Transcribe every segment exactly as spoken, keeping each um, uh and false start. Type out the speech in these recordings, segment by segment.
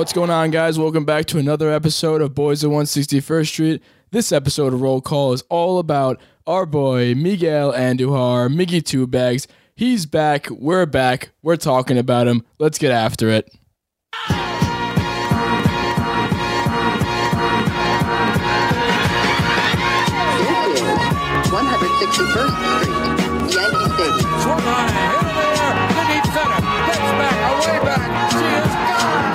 What's going on, guys? Welcome back to another episode of Boys at one sixty-first Street. This episode of Roll Call is all about our boy Miguel Andujar, Miggy Two Bags. He's back. We're back. We're talking about him. Let's get after it. This is one sixty-first Street, Yankee Stadium. Swung on a hit in the air to deep center. Gets back, away back. She is gone.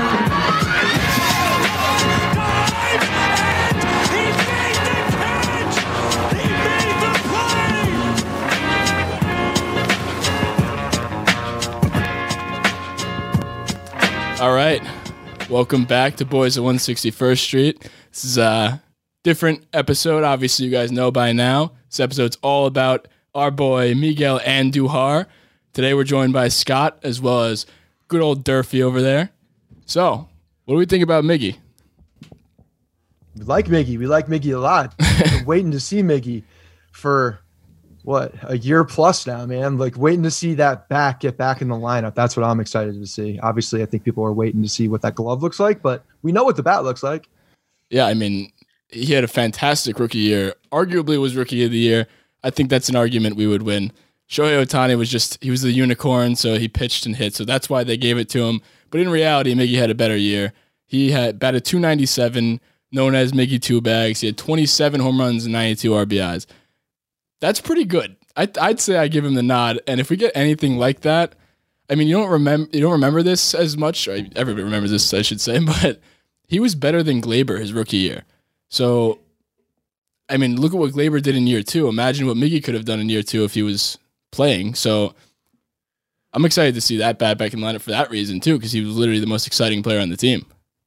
All right. Welcome back to Boys at one sixty-first Street. This is a different episode. Obviously, you guys know by now. This episode's all about our boy Miguel Andujar. Today, we're joined by Scott as well as good old Durfee over there. So, what do we think about Miggy? We like Miggy. We like Miggy a lot. We're waiting to see Miggy for, what, a year plus now, man. Like, waiting to see that back, get back in the lineup. That's what I'm excited to see. Obviously, I think people are waiting to see what that glove looks like, but we know what the bat looks like. Yeah, I mean, he had a fantastic rookie year. Arguably was rookie of the year. I think that's an argument we would win. Shohei Ohtani was just, he was the unicorn, so he pitched and hit, so that's why they gave it to him. But in reality, Miggy had a better year. He had batted two ninety-seven, known as Miggy Two Bags. He had twenty-seven home runs and ninety-two R B Is. That's pretty good. I, I'd say I give him the nod. And if we get anything like that, I mean, you don't remember you don't remember this as much. Or everybody remembers this, I should say. But he was better than Gleyber his rookie year. So, I mean, look at what Gleyber did in year two. Imagine what Miggy could have done in year two if he was playing. So, I'm excited to see that bat back in the lineup for that reason too, because he was literally the most exciting player on the team.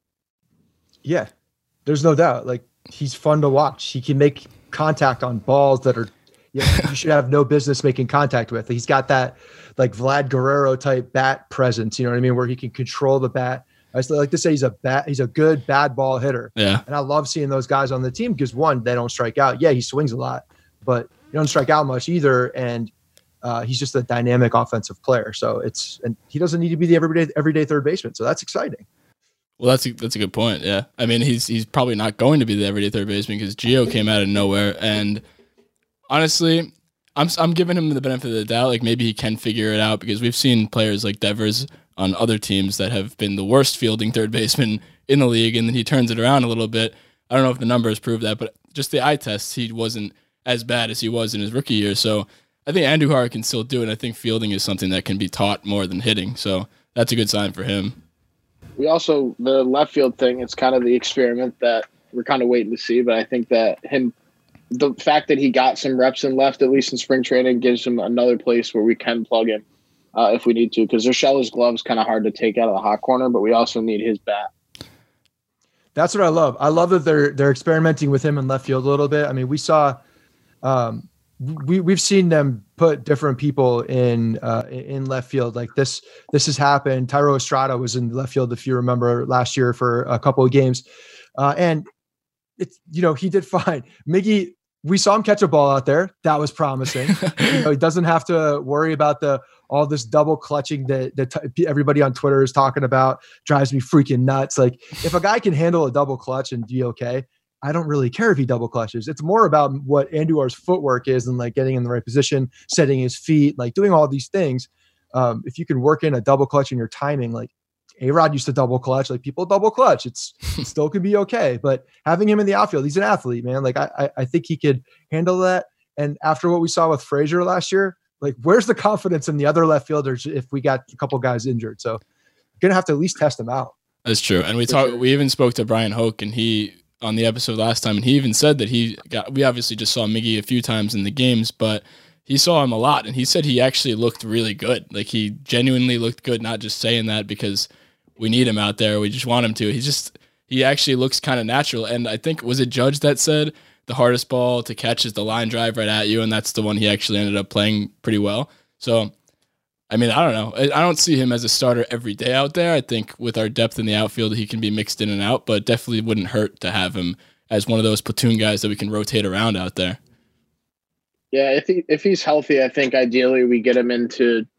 Yeah, there's no doubt. Like, he's fun to watch. He can make contact on balls that are, you know, you should have no business making contact with. He's got that like Vlad Guerrero type bat presence, you know what I mean, where he can control the bat. I still like to say he's a bat, he's a good bad ball hitter. Yeah. And I love seeing those guys on the team because one, they don't strike out. Yeah, he swings a lot, but he don't strike out much either. And uh, he's just a dynamic offensive player. So it's, and he doesn't need to be the everyday everyday third baseman. So that's exciting. Well, that's a, that's a good point. Yeah, I mean, he's he's probably not going to be the everyday third baseman because Gio came out of nowhere. And honestly, I'm I'm giving him the benefit of the doubt. Like maybe he can figure it out because we've seen players like Devers on other teams that have been the worst fielding third baseman in the league, and then he turns it around a little bit. I don't know if the numbers prove that, but just the eye test, he wasn't as bad as he was in his rookie year. So I think Andujar can still do it. I think fielding is something that can be taught more than hitting. So that's a good sign for him. We also, the left field thing, it's kind of the experiment that we're kind of waiting to see. But I think that him, the fact that he got some reps in left, at least in spring training, gives him another place where we can plug in uh, if we need to. Because Urshela's glove's kind of hard to take out of the hot corner, but we also need his bat. That's what I love. I love that they're they're experimenting with him in left field a little bit. I mean, we saw, um, we we've seen them put different people in uh, in left field. Like this, this has happened. Tyro Estrada was in left field, if you remember, last year for a couple of games, uh, and it's, you know, he did fine. Miggy, we saw him catch a ball out there. That was promising. You know, he doesn't have to worry about the all this double clutching that that t- everybody on Twitter is talking about. Drives me freaking nuts. Like if a guy can handle a double clutch and be okay, I don't really care if he double clutches. It's more about what Andujar's footwork is and like getting in the right position, setting his feet, like doing all these things. Um, if you can work in a double clutch in your timing, like A-Rod used to double clutch, like people double clutch, it's it still could be okay. But having him in the outfield, he's an athlete, man. Like I, I, I think he could handle that. And after what we saw with Frazier last year, like where's the confidence in the other left fielders if we got a couple guys injured? So gonna have to at least test them out. That's true. And we talked. We even spoke to Brian Hoke, and he on the episode last time, and he even said that he got. We obviously just saw Miggy a few times in the games, but he saw him a lot, and he said he actually looked really good. Like he genuinely looked good, not just saying that because we need him out there. We just want him to. He just he actually looks kind of natural. And I think was it Judge that said the hardest ball to catch is the line drive right at you, and that's the one he actually ended up playing pretty well. So, I mean, I don't know. I don't see him as a starter every day out there. I think with our depth in the outfield, he can be mixed in and out, but definitely wouldn't hurt to have him as one of those platoon guys that we can rotate around out there. Yeah, if he if he's healthy, I think ideally we get him into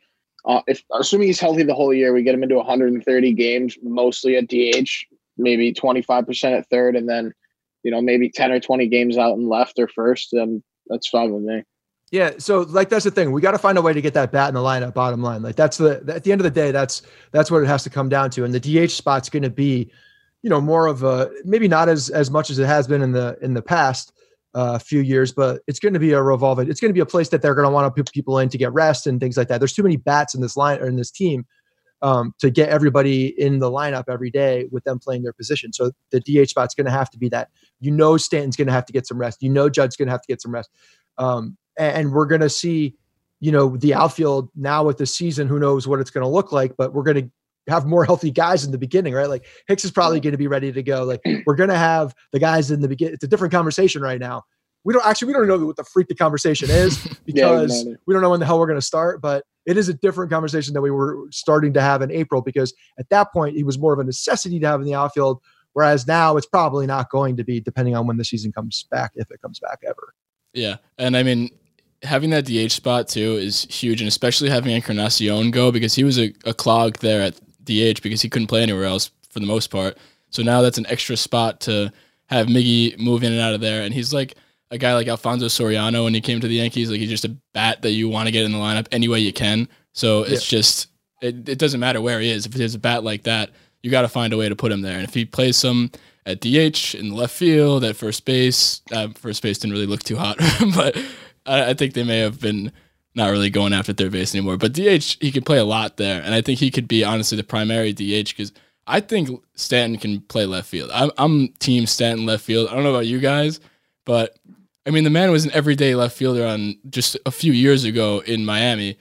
Uh, if assuming he's healthy the whole year, we get him into one hundred thirty games, mostly at D H, maybe twenty-five percent at third, and then, you know, maybe ten or twenty games out in left or first, then that's fine with me. Yeah, so like that's the thing. We got to find a way to get that bat in the lineup. Bottom line, like that's the at the end of the day, that's that's what it has to come down to. And the D H spot's going to be, you know, more of a maybe not as as much as it has been in the in the past uh, few years, but it's going to be a revolving. It's going to be a place that they're going to want to put people in to get rest and things like that. There's too many bats in this line or in this team um, to get everybody in the lineup every day with them playing their position. So the D H spot's going to have to be that. You know, Stanton's going to have to get some rest. You know, Judd's going to have to get some rest. Um, and we're going to see, you know, the outfield now with the season, who knows what it's going to look like, but we're going to have more healthy guys in the beginning, right? Like Hicks is probably going to be ready to go. Like we're going to have the guys in the beginning. It's a different conversation right now. We don't actually, we don't know what the freak the conversation is because yeah, we don't know when the hell we're going to start, but it is a different conversation than we were starting to have in April, because at that point it was more of a necessity to have in the outfield. Whereas now it's probably not going to be, depending on when the season comes back, if it comes back ever. Yeah. And I mean, having that D H spot too is huge, and especially having Encarnacion go, because he was a, a clog there at D H because he couldn't play anywhere else for the most part. So now that's an extra spot to have Miggy move in and out of there. And he's like a guy like Alfonso Soriano when he came to the Yankees. Like he's just a bat that you want to get in the lineup any way you can. So it's yeah. just, it, it doesn't matter where he is. If there's a bat like that, you got to find a way to put him there. And if he plays some at D H, in left field, at first base, uh, first base didn't really look too hot, but I, I think they may have been not really going after third base anymore. But D H, he could play a lot there. And I think he could be, honestly, the primary D H, because I think Stanton can play left field. I'm, I'm team Stanton left field. I don't know about you guys, but I mean, the man was an everyday left fielder on just a few years ago in Miami.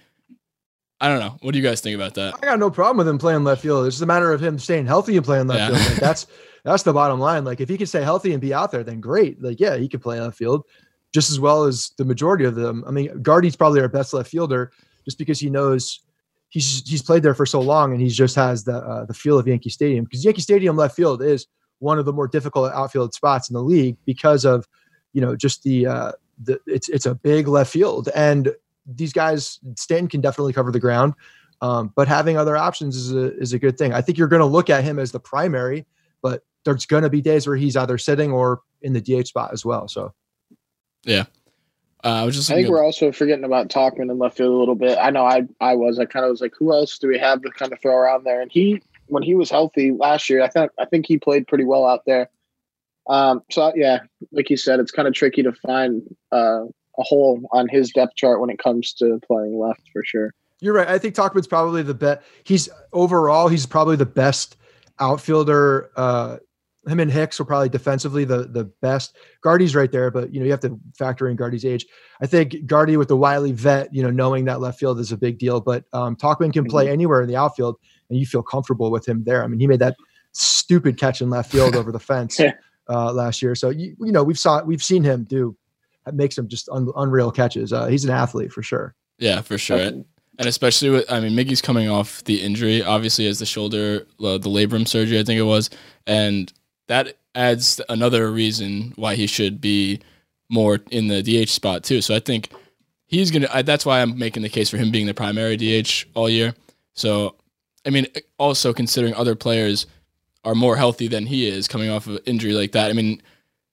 I don't know. What do you guys think about that? I got no problem with him playing left field. It's just a matter of him staying healthy and playing left yeah. field. Like that's that's the bottom line. Like if he can stay healthy and be out there, then great. Like yeah, he could play left field just as well as the majority of them. I mean, Gardy's probably our best left fielder just because he knows he's he's played there for so long and he just has the uh, the feel of Yankee Stadium, because Yankee Stadium left field is one of the more difficult outfield spots in the league because of, you know, just the uh, the it's it's a big left field, and these guys, Stanton can definitely cover the ground, um, but having other options is a is a good thing. I think you're going to look at him as the primary, but there's going to be days where he's either sitting or in the D H spot as well. So, yeah, uh, I was just. I think we're also forgetting about Tauchman in left field a little bit. I know I I was. I kind of was like, who else do we have to kind of throw around there? And he, when he was healthy last year, I think I think he played pretty well out there. Um, so yeah, like you said, it's kind of tricky to find uh, a hole on his depth chart when it comes to playing left for sure. You're right. I think Tauchman's probably the best. He's overall, he's probably the best outfielder. Uh, him and Hicks are probably defensively the the best. Gardy's right there, but you know you have to factor in Gardy's age. I think Gardy with the wily vet, you know, knowing that left field is a big deal. But um, Tauchman can play anywhere in the outfield, and you feel comfortable with him there. I mean, he made that stupid catch in left field over the fence uh, last year. So you you know we've saw we've seen him do make some just un, unreal catches. Uh, he's an athlete for sure. Yeah, for sure. And, and especially with, I mean, Miggy's coming off the injury, obviously, as the shoulder, uh, the labrum surgery, I think it was. And that adds another reason why he should be more in the D H spot, too. So I think he's going to, that's why I'm making the case for him being the primary D H all year. So, I mean, also considering other players are more healthy than he is coming off of an injury like that. I mean,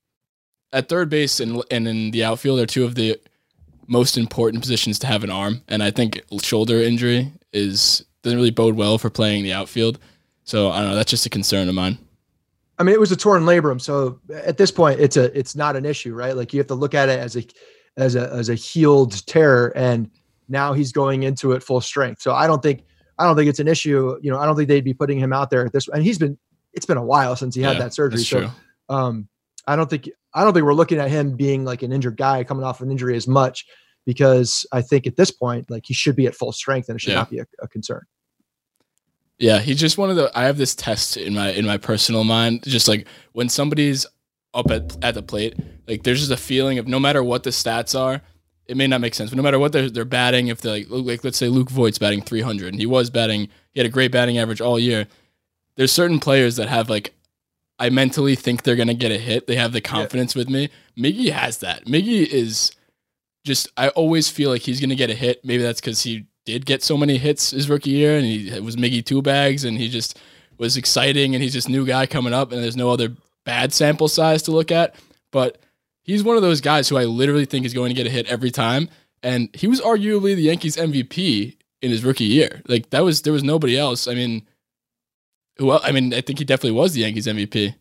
at third base and and in the outfield are two of the most important positions to have an arm. And I think shoulder injury is doesn't really bode well for playing the outfield. So I don't know. That's just a concern of mine. I mean, it was a torn labrum. So at this point, it's a it's not an issue, right? Like you have to look at it as a as a as a healed tear, and now he's going into it full strength. So I don't think I don't think it's an issue. You know, I don't think they'd be putting him out there at this. And he's been it's been a while since he had yeah, that surgery. So true. um, I don't think I don't think we're looking at him being like an injured guy coming off an injury as much, because I think at this point, like he should be at full strength and it should yeah. not be a, a concern. Yeah, he's just one of the. I have this test in my in my personal mind, just like when somebody's up at at the plate, like there's just a feeling of no matter what the stats are, it may not make sense, but no matter what they're they're batting, if they're like like let's say Luke Voigt's batting three hundred, and he was batting, he had a great batting average all year. There's certain players that have like, I mentally think they're gonna get a hit. They have the confidence yeah. with me. Miggy has that. Miggy is just. I always feel like he's gonna get a hit. Maybe that's because he did get so many hits his rookie year, and he was Miggy two bags, and he just was exciting, and he's this new guy coming up, and there's no other bad sample size to look at. But he's one of those guys who I literally think is going to get a hit every time, and he was arguably the Yankees M V P in his rookie year. Like that was there was nobody else. I mean, who else? I mean, I think he definitely was the Yankees M V P.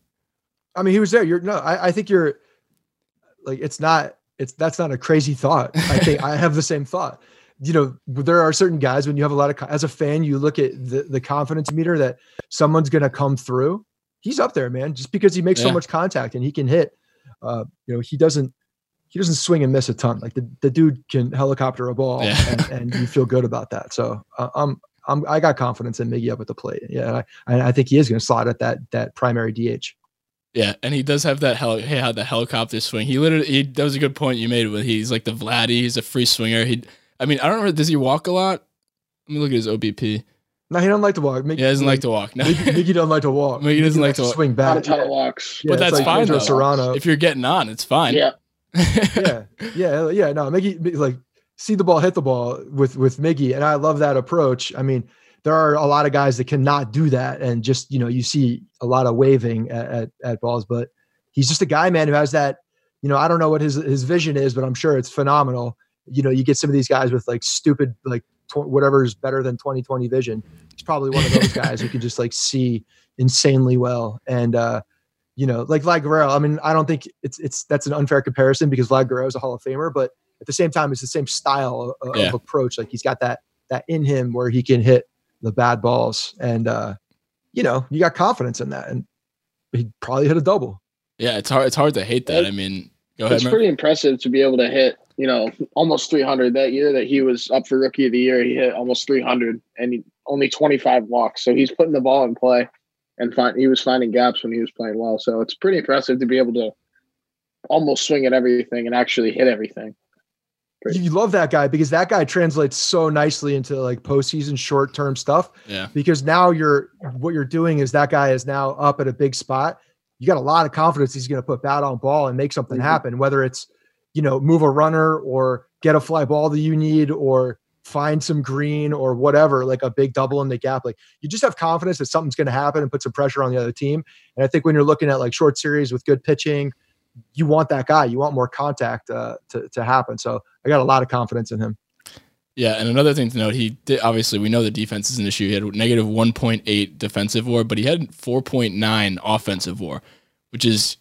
I mean, he was there. You're no, I, I think you're like, it's not, it's, that's not a crazy thought. I think I have the same thought. You know, there are certain guys when you have a lot of, as a fan, you look at the, the confidence meter that someone's going to come through. He's up there, man, just because he makes Yeah. so much contact and he can hit. Uh, you know, he doesn't, he doesn't swing and miss a ton. Like the, the dude can helicopter a ball, Yeah. and, and you feel good about that. So uh, I'm, I'm, I got confidence in Miggy up at the plate. Yeah. And I, I think he is going to slot at that, that primary D H. Yeah, and he does have that hel- he had the helicopter swing. He literally he, that was a good point you made when he's like the Vladdy, he's a free swinger. He I mean, I don't know, does he walk a lot? Let me look at his O B P. No, he doesn't like to walk. Miggy, He doesn't like to walk. No. Miggy, Miggy doesn't like to walk. Miggy doesn't like to likes walk. swing Not a back. ton of walks. Yeah, But it's that's like fine, Pedro though. Serrano. If you're getting on, it's fine. Yeah. yeah, yeah, yeah. No, Miggy, like see the ball, hit the ball with with Miggy, and I love that approach. I mean, there are a lot of guys that cannot do that, and just you know, you see a lot of waving at at, at balls, but he's just a guy, man, who has that. You know, I don't know what his his vision is, but I'm sure it's phenomenal. You know, you get some of these guys with like stupid like tw- whatever's better than twenty twenty vision. He's probably one of those guys who can just like see insanely well, and uh, you know, like Vlad Guerrero. I mean, I don't think it's it's that's an unfair comparison because Vlad Guerrero is a Hall of Famer, but at the same time, it's the same style of, Yeah. of approach. Like he's got that that in him where he can hit the bad balls, and uh, you know, you got confidence in that, and he probably hit a double. Yeah, it's hard it's hard to hate that. I mean, go ahead, It's man. pretty impressive to be able to hit, you know, almost three hundred that year that he was up for Rookie of the Year. He hit almost three hundred and he, only twenty-five walks. So he's putting the ball in play, and find, he was finding gaps when he was playing well. So it's pretty impressive to be able to almost swing at everything and actually hit everything. Great. You love that guy because that guy translates so nicely into like postseason short term stuff. Yeah. Because now you're what you're doing is that guy is now up at a big spot. You got a lot of confidence he's going to put bat on ball and make something Mhm. happen, whether it's, you know, move a runner or get a fly ball that you need or find some green or whatever, like a big double in the gap. Like you just have confidence that something's going to happen and put some pressure on the other team. And I think when you're looking at like short series with good pitching, you want that guy, you want more contact uh, to, to happen. So I got a lot of confidence in him. Yeah, and another thing to note, he did obviously we know the defense is an issue. He had negative one point eight defensive W A R, but he had four point nine offensive W A R, which is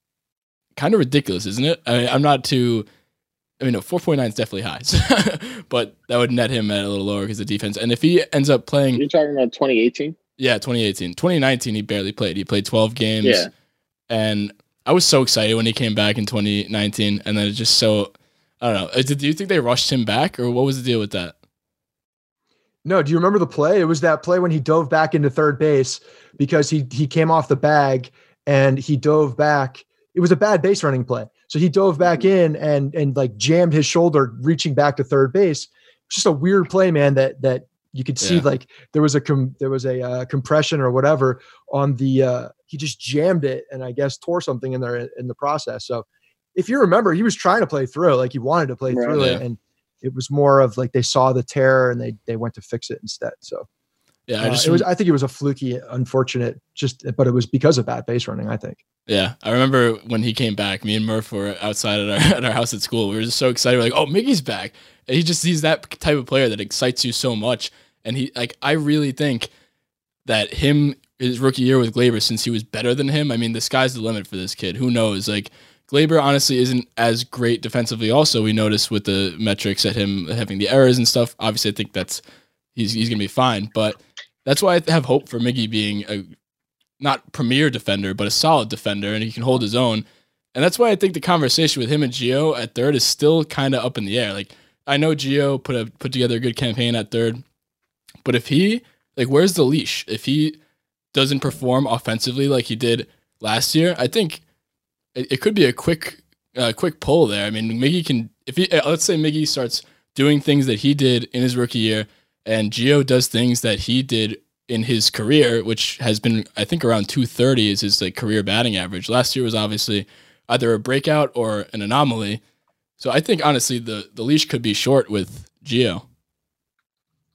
kind of ridiculous, isn't it? I mean, I'm not too. I mean, no, four point nine is definitely high, but that would net him at a little lower because the defense. And if he ends up playing, You're talking about twenty eighteen? yeah, twenty eighteen, twenty nineteen, he barely played. He played twelve games, Yeah. and I was so excited when he came back in twenty nineteen, and then it just so. I don't know. Uh, Did, do you think they rushed him back, or what was the deal with that? No, do you remember the play? It was that play when he dove back into third base because he he came off the bag and he dove back. It was a bad base running play. So he dove back in and and like jammed his shoulder reaching back to third base. It's just a weird play, man, that that you could see Yeah. like there was a com- there was a uh, compression or whatever on the uh, he just jammed it and I guess tore something in there in, in the process. So if you remember, he was trying to play through, like he wanted to play Right. through it, Yeah. and it was more of like they saw the tear and they they went to fix it instead. So Yeah, I uh, just it was. I think it was a fluky, unfortunate, just but it was because of bad base running. I think. Yeah, I remember when he came back. Me and Murph were outside at our at our house at school. We were just so excited. We're like, "Oh, Miggy's back!" And he just he's that type of player that excites you so much. And he like I really think that him his rookie year with Glaber, since he was better than him. I mean, the sky's the limit for this kid. Who knows? Like Glaber honestly isn't as great defensively. Also, we noticed with the metrics at him having the errors and stuff. Obviously, I think that's he's he's gonna be fine. But that's why I have hope for Miggy being a not premier defender, but a solid defender, and he can hold his own. And that's why I think the conversation with him and Gio at third is still kind of up in the air. Like I know Gio put a put together a good campaign at third, but if he like, where's the leash? If he doesn't perform offensively like he did last year, I think it, it could be a quick uh, quick pull there. I mean, Miggy can if he uh, let's say Miggy starts doing things that he did in his rookie year, and Gio does things that he did in his career, which has been, I think, around two thirty is his like career batting average. Last year was obviously either a breakout or an anomaly. So I think honestly the, the leash could be short with Gio.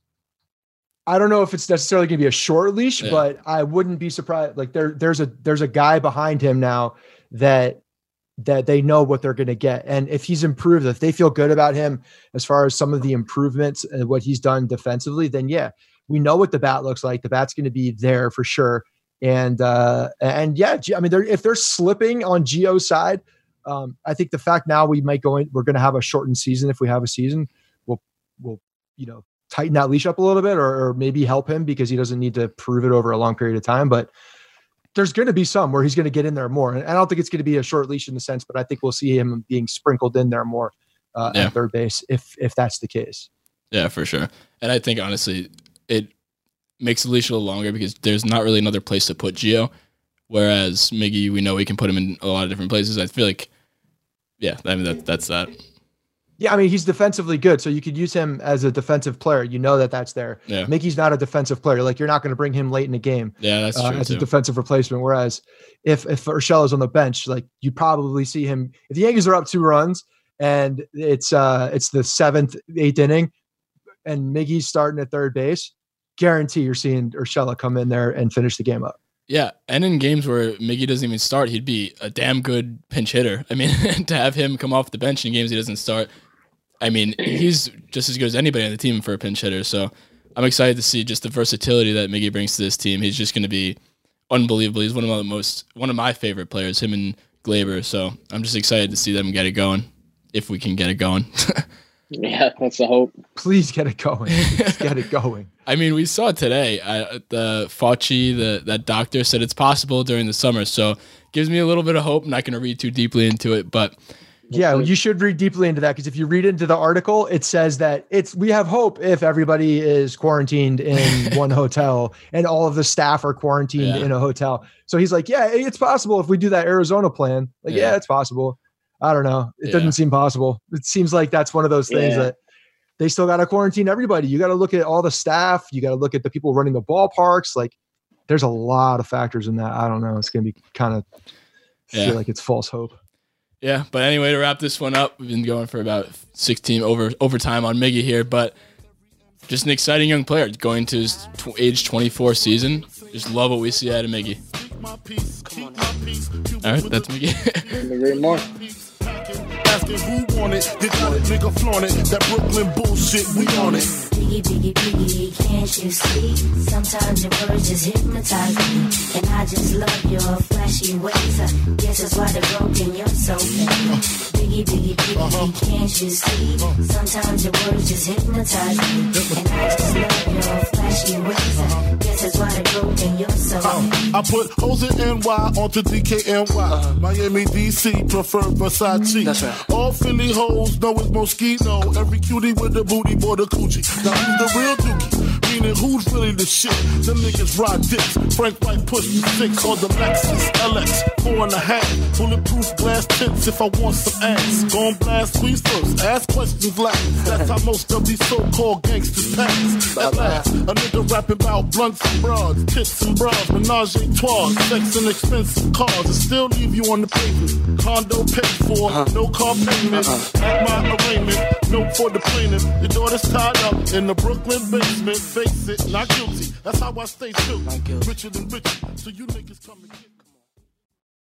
I don't know if it's necessarily going to be a short leash, Yeah. but I wouldn't be surprised. Like there, there's a there's a guy behind him now that that they know what they're going to get, and if he's improved, if they feel good about him as far as some of the improvements and what he's done defensively, then yeah, we know what the bat looks like. The bat's going to be there for sure, and uh, and yeah, G- I mean, they're, if they're slipping on Gio's side, um, I think the fact now we might go in, we're going to have a shortened season. If we have a season, we'll we'll you know. tighten that leash up a little bit, or, or maybe help him because he doesn't need to prove it over a long period of time. But there's going to be some where he's going to get in there more. And I don't think it's going to be a short leash in the sense, but I think we'll see him being sprinkled in there more uh, Yeah. at third base if if that's the case. Yeah, for sure. And I think honestly, it makes the leash a little longer because there's not really another place to put Gio. Whereas Miggy, we know we can put him in a lot of different places. I feel like, yeah, I mean that that's that. Yeah, I mean, he's defensively good, so you could use him as a defensive player. You know that that's there. Yeah. Mickey's not a defensive player. Like, you're not going to bring him late in the game Yeah, that's uh, true as too. a defensive replacement. Whereas if if Urshela's on the bench, like you probably see him. If the Yankees are up two runs and it's uh it's the seventh, eighth inning, and Miggy's starting at third base, guarantee you're seeing Urshela come in there and finish the game up. Yeah, and in games where Miggy doesn't even start, he'd be a damn good pinch hitter. I mean, to have him come off the bench in games he doesn't start, I mean, he's just as good as anybody on the team for a pinch hitter. So I'm excited to see just the versatility that Miggy brings to this team. He's just going to be unbelievable. He's one of the most, one of my favorite players, him and Glaber. So I'm just excited to see them get it going, if we can get it going. Yeah, that's the hope. Please get it going. Please get it going. I mean, we saw today, uh, the Fauci, the that doctor said it's possible during the summer. So gives me a little bit of hope. I'm not going to read too deeply into it, but Yeah, you should read deeply into that because if you read into the article, it says that it's we have hope if everybody is quarantined in one hotel and all of the staff are quarantined Yeah. in a hotel. So he's like, yeah, it's possible if we do that Arizona plan. Like, yeah, Yeah. it's possible. I don't know. It Yeah. doesn't seem possible. It seems like that's one of those things Yeah. that they still got to quarantine everybody. You got to look at all the staff. You got to look at the people running the ballparks. Like, there's a lot of factors in that. I don't know. It's going to be kind of Yeah. feel like it's false hope. yeah. But anyway, to wrap this one up, we've been going for about sixteen over overtime on Miggy here, but just an exciting young player going to his tw- age twenty-four season. Just love what we see out of Miggy. All right, that's Miggy. Couldn't agree more. Asking who want it, they got it, nigga flaunt it. That Brooklyn bullshit, we on it. Biggie, biggie, biggie, can't you see? Sometimes your words just hypnotize me. And I just love your flashy ways. I guess that's why they're broken, you're so fake. Biggie, biggie, biggie, can't you see? Sometimes your words just hypnotize me. And I just love your flashy ways. I guess that's why they're broken, you're so fake. I put hoes in N Y onto D K N Y. Miami, D C, prefer Versace. That's right. All Philly hoes know it's Moschino. Every cutie with the booty, boy, the coochie. Now who's the real dookie? Meaning who's really the shit? Them niggas ride dicks. Frank White push me six on the Lexus L X, four and a half. Bulletproof glass tints if I want some ass. Gon' blast squeeze first, ask questions last. That's how most of these so-called gangsters pass. At last, a nigga rapping about blunts and bras, tits and bras, menage a trois, sex and expensive cars, and still leave you on the pavement. Condo paid for, no car payment. At my arraignment, note for the plaintiff. Your daughter's tied up in the Brooklyn basement. Face it, not guilty. That's how I stay true. Richer than richer, so you niggas come and get